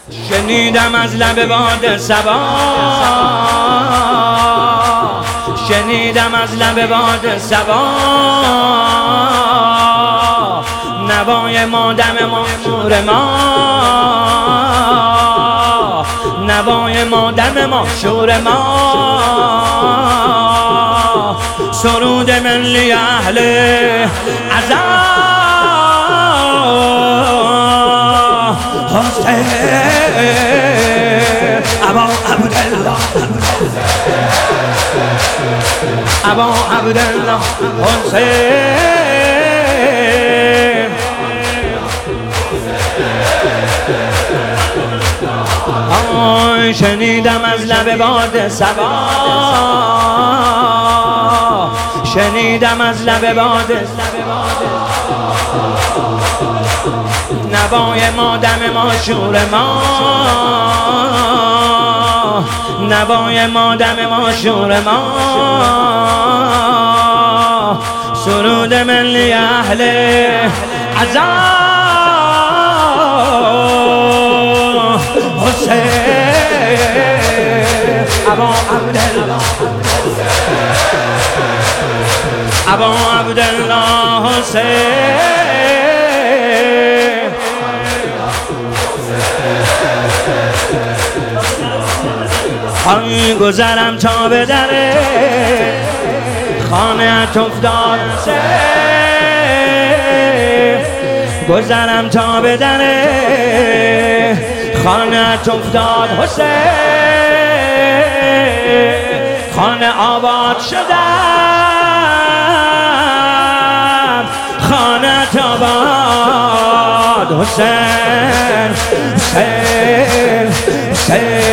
شنیدم از لب باد صبا، شنیدم از لب باد صبا، نوای ما دم ما شور ما، نوای ما دم ما شور ما، سرود ملی اهل عزا حسین ابا عبدالله، ابا عبدالله حسین. آی شنیدم از لب باد صبا، شنیدم از لب باد نوای ما دم ما شور ما، نوای ما دم ما شور ما، سرود ملی اهل عزا حسین ابا عبدالله، ابا عبدالله حسین. گذرم تا به در خانه‌ات افتاد گذرم تا به در خانه‌ات افتاد حسین، خانه آباد شدم، خانه‌ات آباد حسین، حسین، حسین.